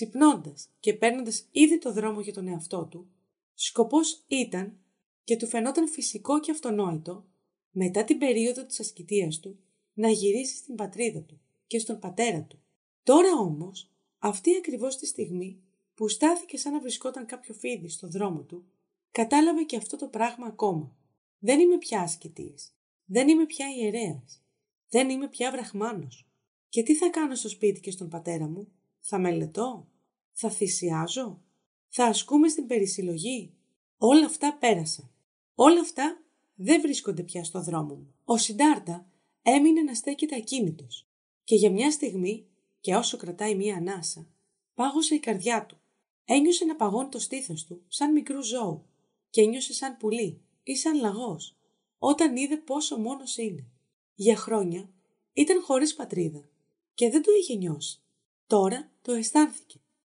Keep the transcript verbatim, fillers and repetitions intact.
ξυπνώντας και παίρνοντας ήδη το δρόμο για τον εαυτό του, σκοπός ήταν, και του φαινόταν φυσικό και αυτονόητο, μετά την περίοδο της ασκητείας του, να γυρίσει στην πατρίδα του και στον πατέρα του. Τώρα όμως, αυτή ακριβώς τη στιγμή που στάθηκε σαν να βρισκόταν κάποιο φίδι στο δρόμο του, κατάλαβε και αυτό το πράγμα ακόμα. Δεν είμαι πια ασκητής. Δεν είμαι πια ιερέας. Δεν είμαι πια βραχμάνος. Και τι θα κάνω στο σπίτι και στον πατέρα μου? Θα μελετώ? Θα θυσιάζω? Θα ασκούμε στην περισυλλογή? Όλα αυτά πέρασαν. Όλα αυτά δεν βρίσκονται πια στο δρόμο μου. Ο Σιντάρτα έμεινε να στέκεται ακίνητος και για μια στιγμή, και όσο κρατάει μια ανάσα, πάγωσε η καρδιά του. Ένιωσε να παγώνει το στήθος του σαν μικρού ζώου και ένιωσε σαν πουλί ή σαν λαγός όταν είδε πόσο μόνος είναι. Για χρόνια ήταν χωρίς πατρίδα και δεν το είχε νιώσει. Τώρα το αισθάνθηκε